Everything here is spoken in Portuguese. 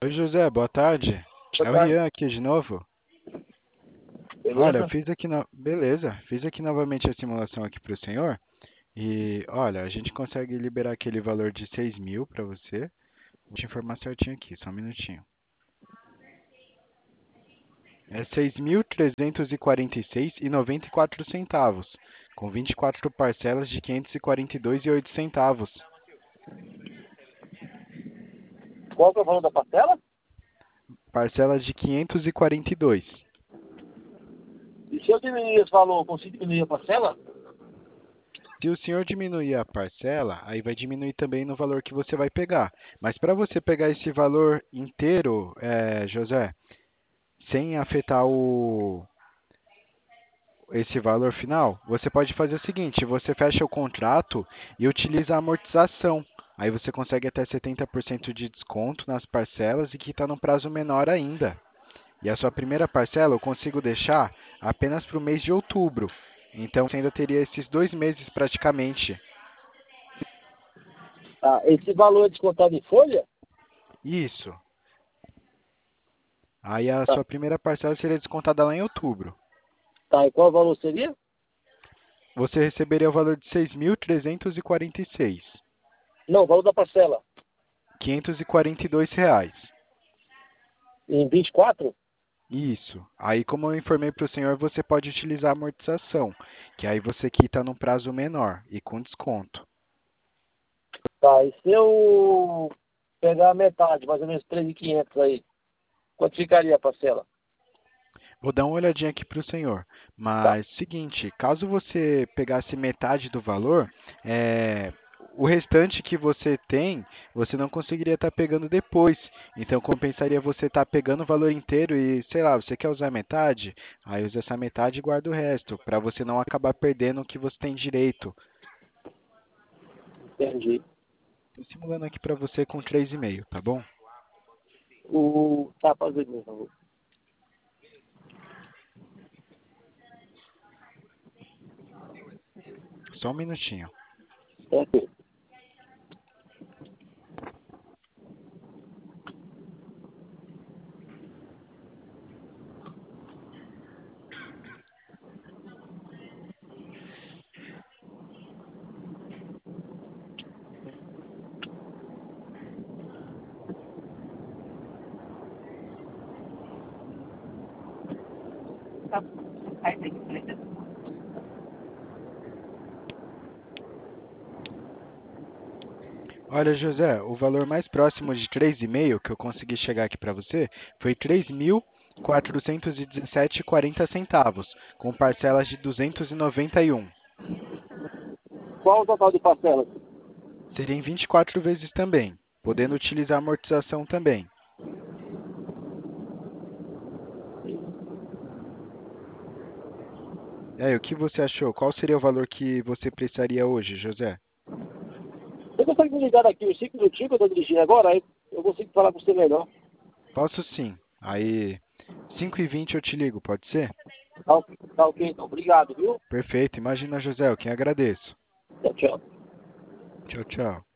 Oi, José, boa tarde. Boa É o tarde. Rian aqui de novo. Olha, Beleza? beleza, fiz aqui novamente a simulação aqui para o senhor. E olha, a gente consegue liberar aquele valor de 6.000 para você. Vou te informar certinho aqui, só um minutinho. É 6.346,94 centavos, com 24 parcelas de 542,08 centavos. Qual que é o valor da parcela? Parcelas de 542. E se eu diminuir esse valor, eu consigo diminuir a parcela? Se o senhor diminuir a parcela, aí vai diminuir também no valor que você vai pegar. Mas para você pegar esse valor inteiro, José, sem afetar esse valor final, você pode fazer o seguinte: você fecha o contrato e utiliza a amortização. Aí você consegue até 70% de desconto nas parcelas e que está num prazo menor ainda. E a sua primeira parcela eu consigo deixar apenas para o mês de outubro. Então você ainda teria esses 2 meses praticamente. Ah, esse valor é descontado em folha? Isso. Aí a Tá. sua primeira parcela seria descontada lá em outubro. Tá, e qual o valor seria? Você receberia o valor de 6.346, Não, o valor da parcela. R$ 542. Em 24? Isso. Aí, como eu informei para o senhor, você pode utilizar a amortização, que aí você quita num prazo menor e com desconto. Tá, e se eu pegar a metade, mais ou menos 3.500 aí, quanto ficaria a parcela? Vou dar uma olhadinha aqui para o senhor. Tá, Mas, seguinte, caso você pegasse metade do valor, o restante que você tem, você não conseguiria estar pegando depois. Então, compensaria você estar pegando o valor inteiro e, sei lá, você quer usar metade? Aí usa essa metade e guarda o resto, para você não acabar perdendo o que você tem direito. entendi. Estou simulando aqui para você com 3,5, tá bom? Tá, fazer mesmo. Só um minutinho. Ok. Olha, José, o valor mais próximo de 3,5 que eu consegui chegar aqui para você foi 3.417,40 centavos, com parcelas de 291. Qual o total de parcelas? Seria em 24 vezes também, podendo utilizar a amortização também. E aí, o que você achou? Qual seria o valor que você precisaria hoje, José? Você consegue me ligar daqui uns 5 minutinhos que eu estou dirigindo agora? Aí eu consigo falar com você melhor. Posso sim. Aí, 5h20 eu te ligo, pode ser? Tá ok, então. Obrigado, viu? Perfeito. Imagina, José, eu quem agradeço. Tchau, tchau. Tchau, tchau.